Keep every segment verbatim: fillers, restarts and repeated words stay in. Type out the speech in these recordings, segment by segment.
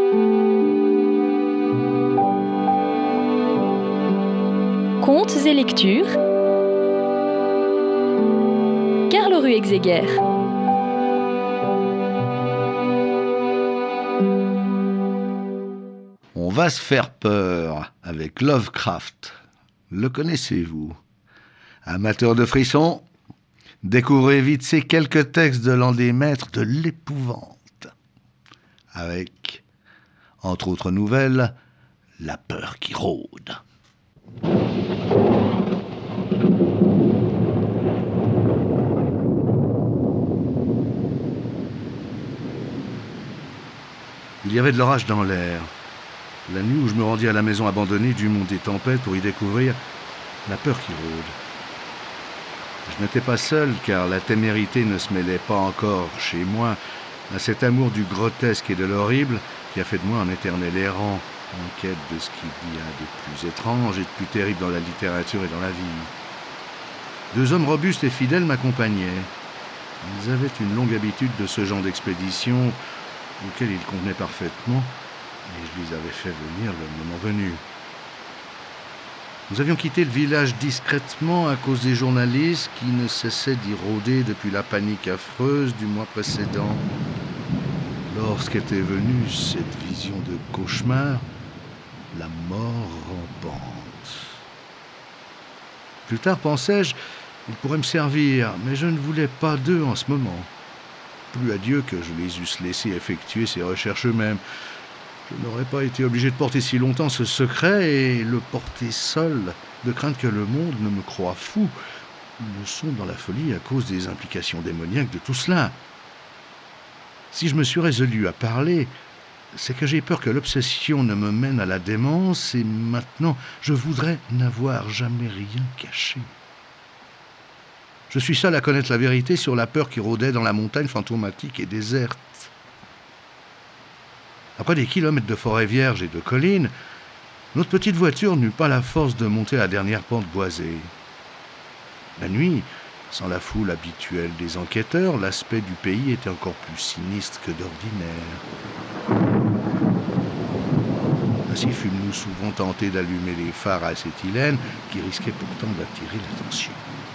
Contes et lectures. Carl Ruegzeger. On va se faire peur avec Lovecraft. Le connaissez-vous? Amateur de frissons, découvrez vite ces quelques textes de l'un des maîtres de l'épouvante. Avec, entre autres nouvelles, La peur qui rôde. Il y avait de l'orage dans l'air. La nuit où je me rendis à la maison abandonnée du monde des tempêtes pour y découvrir la peur qui rôde. Je n'étais pas seul, car la témérité ne se mêlait pas encore chez moi à cet amour du grotesque et de l'horrible qui a fait de moi un éternel errant, en quête de ce qu'il y a de plus étrange et de plus terrible dans la littérature et dans la vie. Deux hommes robustes et fidèles m'accompagnaient. Ils avaient une longue habitude de ce genre d'expédition auquel ils convenaient parfaitement, et je les avais fait venir le moment venu. Nous avions quitté le village discrètement à cause des journalistes qui ne cessaient d'y rôder depuis la panique affreuse du mois précédent. Lorsqu'était venue cette vision de cauchemar, la mort rampante. Plus tard, pensais-je, ils pourraient me servir, mais je ne voulais pas d'eux en ce moment. Plus à Dieu que je les eusse laissés effectuer ces recherches eux-mêmes. Je n'aurais pas été obligé de porter si longtemps ce secret et le porter seul, de crainte que le monde ne me croie fou. Ils sont dans la folie à cause des implications démoniaques de tout cela. Si je me suis résolu à parler, c'est que j'ai peur que l'obsession ne me mène à la démence et maintenant je voudrais n'avoir jamais rien caché. Je suis seul à connaître la vérité sur la peur qui rôdait dans la montagne fantomatique et déserte. Après des kilomètres de forêt vierge et de collines, notre petite voiture n'eut pas la force de monter la dernière pente boisée. La nuit, sans la foule habituelle des enquêteurs, l'aspect du pays était encore plus sinistre que d'ordinaire. Ainsi fûmes-nous souvent tentés d'allumer les phares à acétylène qui risquaient pourtant d'attirer l'attention.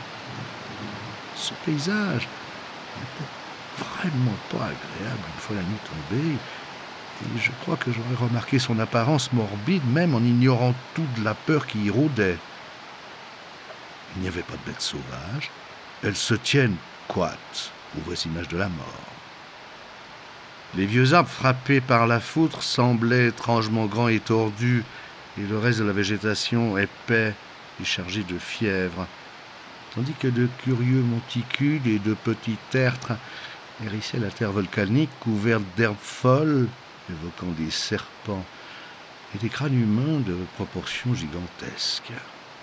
Ce paysage n'était vraiment pas agréable une fois la nuit tombée, et je crois que j'aurais remarqué son apparence morbide même en ignorant toute la peur qui y rôdait. Il n'y avait pas de bêtes sauvages, elles se tiennent coites au voisinage de la mort. Les vieux arbres frappés par la foudre semblaient étrangement grands et tordus, et le reste de la végétation épais et chargé de fièvre, tandis que de curieux monticules et de petits tertres hérissaient la terre volcanique couverte d'herbes folles, évoquant des serpents et des crânes humains de proportions gigantesques.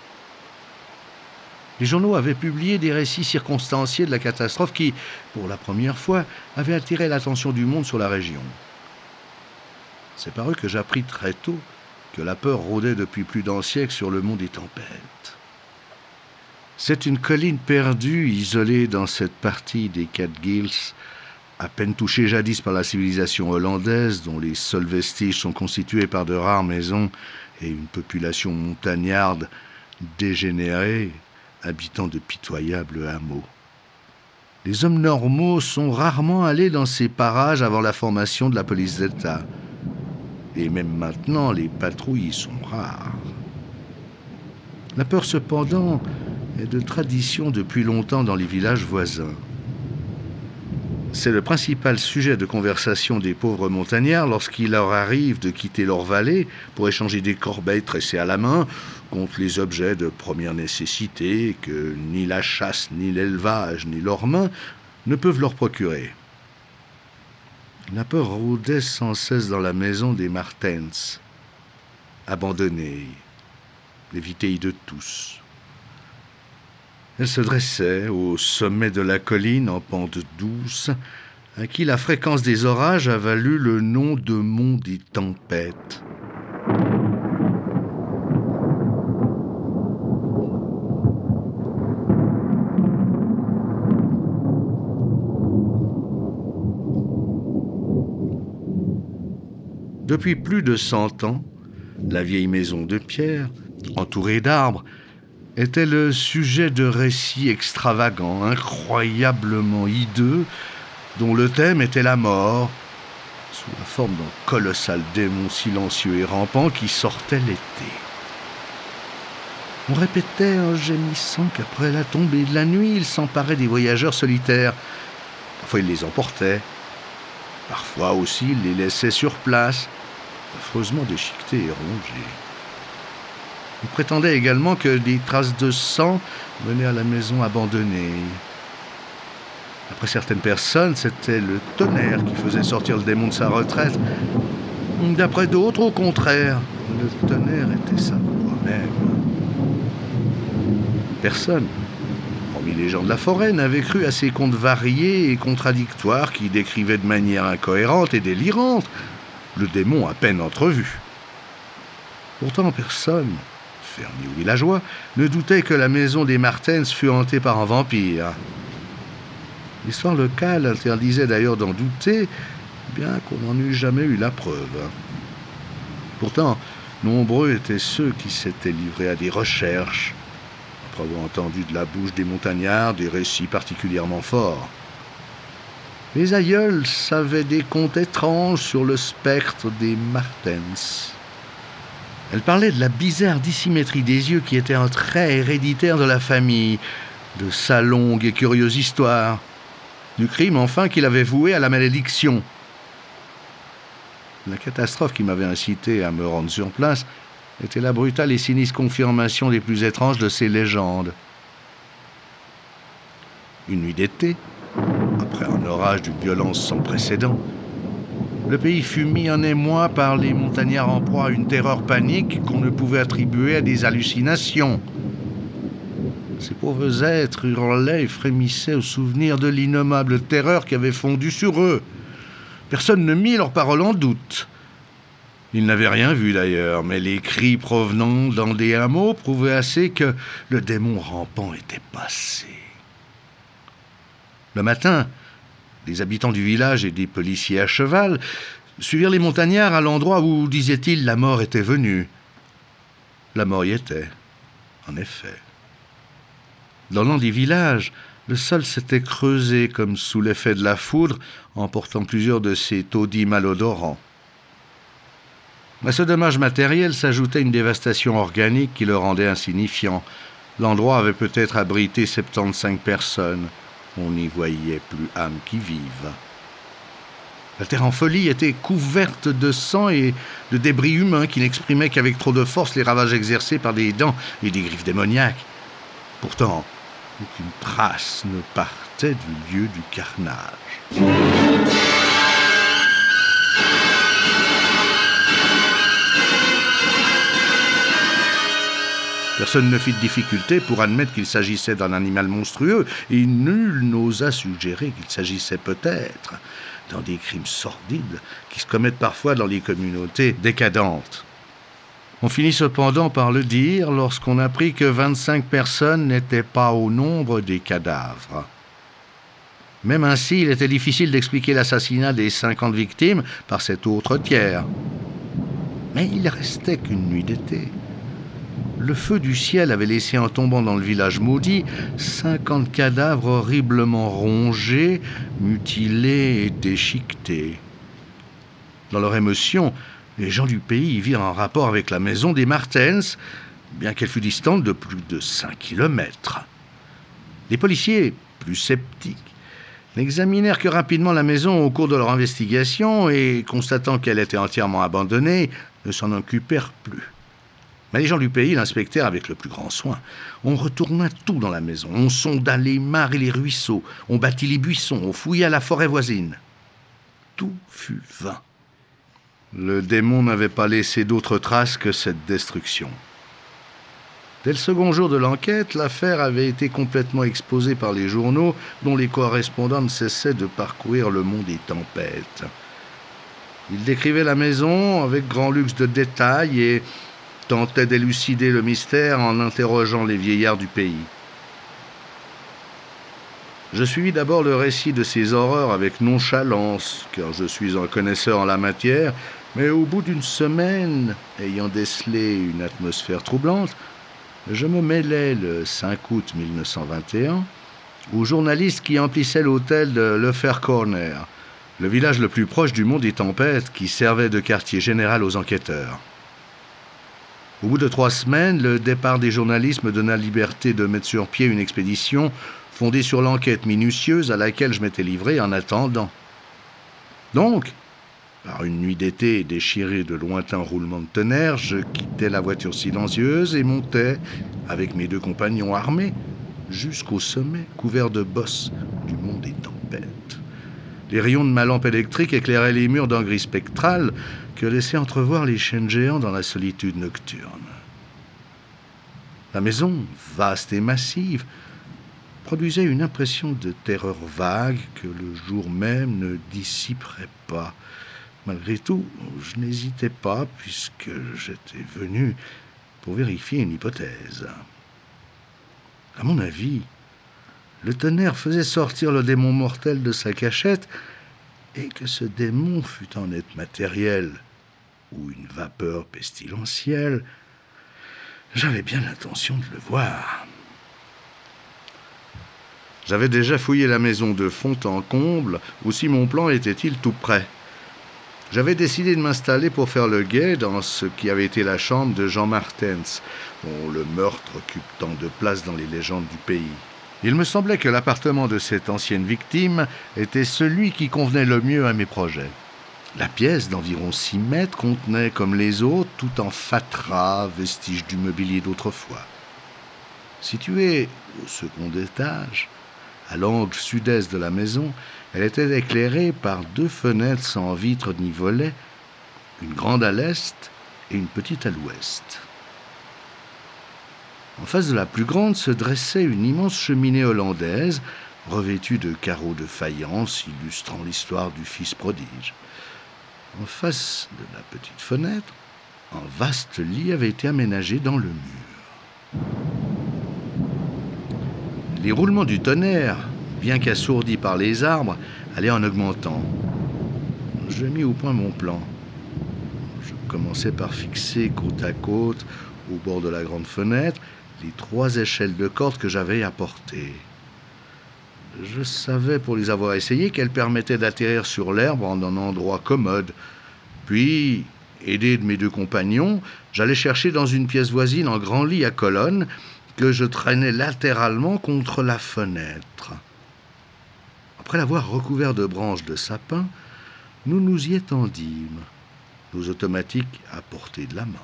Les journaux avaient publié des récits circonstanciés de la catastrophe qui, pour la première fois, avaient attiré l'attention du monde sur la région. C'est par eux que j'appris très tôt que la peur rôdait depuis plus d'un siècle sur le mont des tempêtes. C'est une colline perdue, isolée dans cette partie des Catgills, à peine touchée jadis par la civilisation hollandaise, dont les seuls vestiges sont constitués par de rares maisons et une population montagnarde dégénérée, habitant de pitoyables hameaux. Les hommes normaux sont rarement allés dans ces parages avant la formation de la police d'État. Et même maintenant, les patrouilles y sont rares. La peur, cependant, est de tradition depuis longtemps dans les villages voisins. C'est le principal sujet de conversation des pauvres montagnards lorsqu'il leur arrive de quitter leur vallée pour échanger des corbeilles tressées à la main contre les objets de première nécessité que ni la chasse, ni l'élevage, ni leurs mains ne peuvent leur procurer. La peur rôdait sans cesse dans la maison des Martens, abandonnée, les vieilles de tous. Elle se dressait au sommet de la colline en pente douce, à qui la fréquence des orages a valu le nom de mont des tempêtes. Depuis plus de cent ans, la vieille maison de pierre, entourée d'arbres, était le sujet de récits extravagants, incroyablement hideux, dont le thème était la mort, sous la forme d'un colossal démon silencieux et rampant qui sortait l'été. On répétait en gémissant qu'après la tombée de la nuit, il s'emparait des voyageurs solitaires. Parfois il les emportait, parfois aussi il les laissait sur place, affreusement déchiquetés et rongés. On prétendait également que des traces de sang menaient à la maison abandonnée. Après certaines personnes, c'était le tonnerre qui faisait sortir le démon de sa retraite. D'après d'autres, au contraire, le tonnerre était sa voix même. Personne, hormis les gens de la forêt, n'avait cru à ces contes variés et contradictoires qui décrivaient de manière incohérente et délirante le démon à peine entrevu. Pourtant, personne, fermiers ou villageois, ne doutait que la maison des Martens fût hantée par un vampire. L'histoire locale interdisait d'ailleurs d'en douter, bien qu'on n'en eût jamais eu la preuve. Pourtant, nombreux étaient ceux qui s'étaient livrés à des recherches, après avoir entendu de la bouche des montagnards des récits particulièrement forts. Les aïeuls savaient des contes étranges sur le spectre des Martens. Elle parlait de la bizarre dissymétrie des yeux qui était un trait héréditaire de la famille, de sa longue et curieuse histoire, du crime enfin qu'il avait voué à la malédiction. La catastrophe qui m'avait incité à me rendre sur place était la brutale et sinistre confirmation des plus étranges de ces légendes. Une nuit d'été, après un orage d'une violence sans précédent, le pays fut mis en émoi par les montagnards en proie à une terreur panique qu'on ne pouvait attribuer à des hallucinations. Ces pauvres êtres hurlaient et frémissaient au souvenir de l'innommable terreur qui avait fondu sur eux. Personne ne mit leurs paroles en doute. Ils n'avaient rien vu d'ailleurs, mais les cris provenant dans des hameaux prouvaient assez que le démon rampant était passé. Le matin, les habitants du village et des policiers à cheval suivirent les montagnards à l'endroit où, disaient-ils, la mort était venue. La mort y était, en effet. Dans l'un des villages, le sol s'était creusé comme sous l'effet de la foudre, emportant plusieurs de ces taudis malodorants. À ce dommage matériel s'ajoutait une dévastation organique qui le rendait insignifiant. L'endroit avait peut-être abrité soixante-quinze personnes. On n'y voyait plus âme qui vive. La terre en folie était couverte de sang et de débris humains qui n'exprimaient qu'avec trop de force les ravages exercés par des dents et des griffes démoniaques. Pourtant, aucune trace ne partait du lieu du carnage. Personne ne fit de difficulté pour admettre qu'il s'agissait d'un animal monstrueux, et nul n'osa suggérer qu'il s'agissait peut-être d'un des crimes sordides qui se commettent parfois dans les communautés décadentes. On finit cependant par le dire lorsqu'on apprit que vingt-cinq personnes n'étaient pas au nombre des cadavres. Même ainsi, il était difficile d'expliquer l'assassinat des cinquante victimes par cet autre tiers. Mais il restait qu'une nuit d'été. Le feu du ciel avait laissé en tombant dans le village maudit cinquante cadavres horriblement rongés, mutilés et déchiquetés. Dans leur émotion, les gens du pays y virent un rapport avec la maison des Martens, bien qu'elle fût distante de plus de cinq kilomètres. Les policiers, plus sceptiques, n'examinèrent que rapidement la maison au cours de leur investigation et, constatant qu'elle était entièrement abandonnée, ne s'en occupèrent plus. Mais les gens du pays l'inspectèrent avec le plus grand soin. On retourna tout dans la maison. On sonda les mares et les ruisseaux. On battit les buissons. On fouilla la forêt voisine. Tout fut vain. Le démon n'avait pas laissé d'autres traces que cette destruction. Dès le second jour de l'enquête, l'affaire avait été complètement exposée par les journaux, dont les correspondants ne cessaient de parcourir le monde des tempêtes. Ils décrivaient la maison avec grand luxe de détails et tentaient d'élucider le mystère en interrogeant les vieillards du pays. Je suivis d'abord le récit de ces horreurs avec nonchalance, car je suis un connaisseur en la matière Mais au bout d'une semaine, ayant décelé une atmosphère troublante, je me mêlais le cinq août mille neuf cent vingt et un aux journalistes qui emplissaient l'hôtel de Le Fair Corner, le village le plus proche du mont des Tempêtes qui servait de quartier général aux enquêteurs. Au bout de trois semaines, le départ des journalistes me donna liberté de mettre sur pied une expédition fondée sur l'enquête minutieuse à laquelle je m'étais livré en attendant. Donc, par une nuit d'été déchirée de lointains roulements de tonnerre, je quittais la voiture silencieuse et montais, avec mes deux compagnons armés, jusqu'au sommet couvert de bosses du mont des Tempêtes. Les rayons de ma lampe électrique éclairaient les murs d'un gris spectral que laissaient entrevoir les chênes géants dans la solitude nocturne. La maison, vaste et massive, produisait une impression de terreur vague que le jour même ne dissiperait pas. Malgré tout, je n'hésitais pas puisque j'étais venu pour vérifier une hypothèse. À mon avis, le tonnerre faisait sortir le démon mortel de sa cachette et que ce démon fût en être matériel ou une vapeur pestilentielle, j'avais bien l'intention de le voir. J'avais déjà fouillé la maison de fond en comble, aussi mon plan était-il tout prêt. J'avais décidé de m'installer pour faire le guet dans ce qui avait été la chambre de Jean Martens, dont le meurtre occupe tant de place dans les légendes du pays. Il me semblait que l'appartement de cette ancienne victime était celui qui convenait le mieux à mes projets. La pièce d'environ six mètres contenait, comme les autres, tout en fatras, vestiges du mobilier d'autrefois. Située au second étage, à l'angle sud-est de la maison, elle était éclairée par deux fenêtres sans vitres ni volets, une grande à l'est et une petite à l'ouest. En face de la plus grande se dressait une immense cheminée hollandaise, revêtue de carreaux de faïence illustrant l'histoire du fils prodige. En face de la petite fenêtre, un vaste lit avait été aménagé dans le mur. Les roulements du tonnerre, bien qu'assourdis par les arbres, allaient en augmentant. Je mis au point mon plan. Je commençais par fixer côte à côte, au bord de la grande fenêtre, les trois échelles de corde que j'avais apportées. Je savais, pour les avoir essayées, qu'elles permettaient d'atterrir sur l'herbe en un endroit commode. Puis, aidé de mes deux compagnons, j'allais chercher dans une pièce voisine un grand lit à colonnes que je traînais latéralement contre la fenêtre. Après l'avoir recouvert de branches de sapin, nous nous y étendîmes, nos automatiques à portée de la main.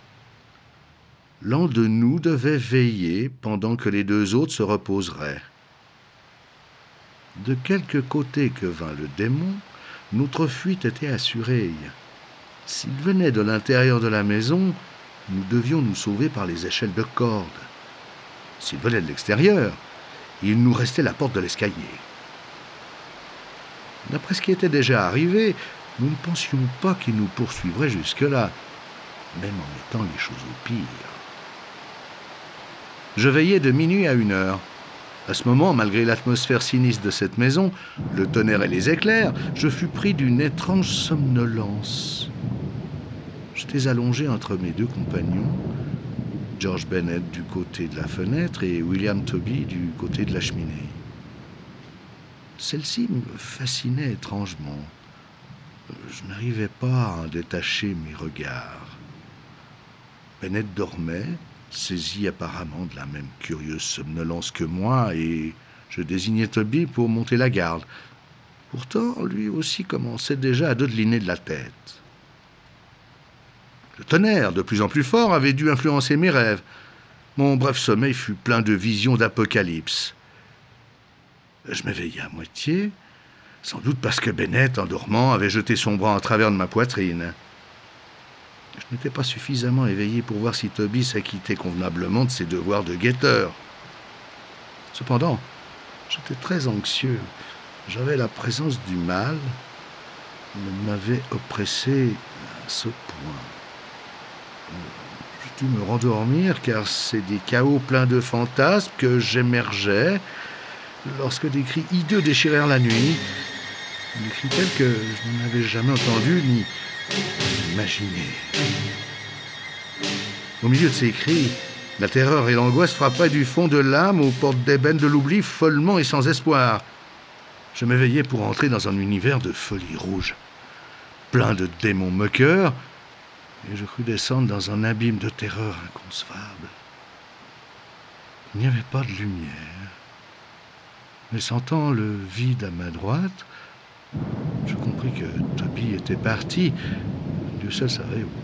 L'un de nous devait veiller pendant que les deux autres se reposeraient. De quelque côté que vint le démon, notre fuite était assurée. S'il venait de l'intérieur de la maison, nous devions nous sauver par les échelles de corde. S'il venait de l'extérieur, il nous restait la porte de l'escalier. D'après ce qui était déjà arrivé, nous ne pensions pas qu'il nous poursuivrait jusque-là, même en mettant les choses au pire. Je veillais de minuit à une heure. À ce moment, malgré l'atmosphère sinistre de cette maison, le tonnerre et les éclairs, je fus pris d'une étrange somnolence. J'étais allongé entre mes deux compagnons, George Bennett du côté de la fenêtre et William Toby du côté de la cheminée. Celle-ci me fascinait étrangement. Je n'arrivais pas à en détacher mes regards. Bennett dormait, saisi apparemment de la même curieuse somnolence que moi, et je désignais Toby pour monter la garde. Pourtant, lui aussi commençait déjà à dodeliner de la tête. Le tonnerre, de plus en plus fort, avait dû influencer mes rêves. Mon bref sommeil fut plein de visions d'apocalypse. Je m'éveillai à moitié, sans doute parce que Bennett, en dormant, avait jeté son bras en travers de ma poitrine. Je n'étais pas suffisamment éveillé pour voir si Toby s'acquittait convenablement de ses devoirs de guetteur. Cependant, j'étais très anxieux. J'avais la présence du mal. Il m'avait oppressé à ce point. Je dus me rendormir car c'est des chaos pleins de fantasmes que j'émergeais lorsque des cris hideux déchirèrent la nuit. Des cris tels que je n'en avais jamais entendus ni Imaginez. Au milieu de ces cris, la terreur et l'angoisse frappaient du fond de l'âme aux portes d'ébène de l'oubli, follement et sans espoir. Je m'éveillais pour entrer dans un univers de folie rouge, plein de démons moqueurs, et je crus descendre dans un abîme de terreur inconcevable. Il n'y avait pas de lumière, mais sentant le vide à ma droite, je compris que Toby était parti, Dieu seul savait où.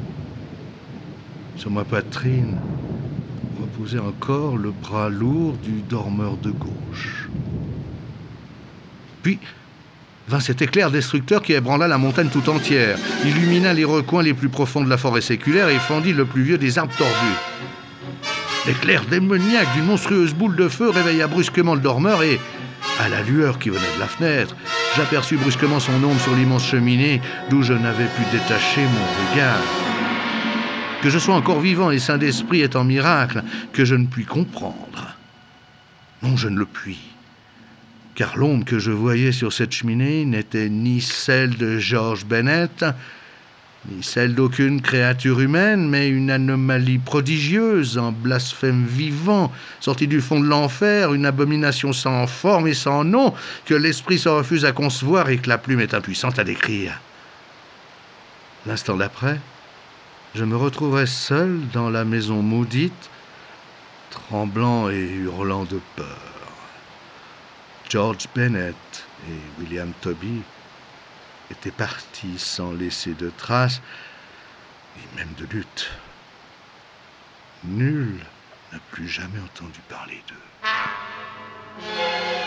Sur ma poitrine reposait encore le bras lourd du dormeur de gauche. Puis vint cet éclair destructeur qui ébranla la montagne tout entière, illumina les recoins les plus profonds de la forêt séculaire et fendit le plus vieux des arbres tordus. L'éclair démoniaque d'une monstrueuse boule de feu réveilla brusquement le dormeur et, à la lueur qui venait de la fenêtre, j'aperçus brusquement son ombre sur l'immense cheminée d'où je n'avais pu détacher mon regard. Que je sois encore vivant et sain d'esprit est un miracle que je ne puis comprendre. Non, je ne le puis. Car l'ombre que je voyais sur cette cheminée n'était ni celle de George Bennett, ni celle d'aucune créature humaine, mais une anomalie prodigieuse, un blasphème vivant, sorti du fond de l'enfer, une abomination sans forme et sans nom, que l'esprit se refuse à concevoir et que la plume est impuissante à décrire. L'instant d'après, je me retrouvais seul dans la maison maudite, tremblant et hurlant de peur. George Bennett et William Toby étaient partis sans laisser de traces, et même de lutte. Nul n'a plus jamais entendu parler d'eux.